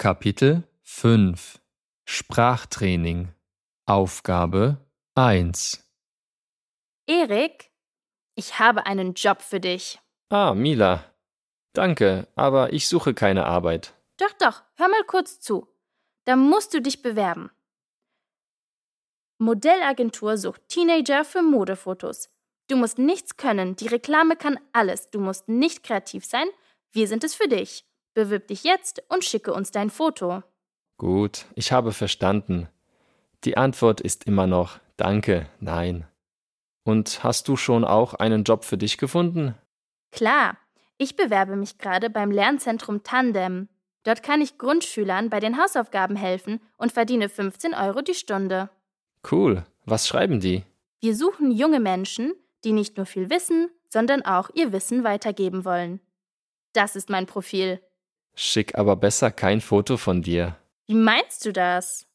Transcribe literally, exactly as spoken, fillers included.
Kapitel fünf Sprachtraining Aufgabe eins. Erik, ich habe einen Job für dich. Ah, Mila. Danke, aber ich suche keine Arbeit. Doch, doch, hör mal kurz zu. Da musst du dich bewerben. Modellagentur sucht Teenager für Modefotos. Du musst nichts können, die Reklame kann alles. Du musst nicht kreativ sein, wir sind es für dich. Bewirb dich jetzt und schicke uns dein Foto. Gut, ich habe verstanden. Die Antwort ist immer noch Danke, nein. Und hast du schon auch einen Job für dich gefunden? Klar, ich bewerbe mich gerade beim Lernzentrum Tandem. Dort kann ich Grundschülern bei den Hausaufgaben helfen und verdiene fünfzehn Euro die Stunde. Cool, was schreiben die? Wir suchen junge Menschen, die nicht nur viel wissen, sondern auch ihr Wissen weitergeben wollen. Das ist mein Profil. Schick aber besser kein Foto von dir. Wie meinst du das?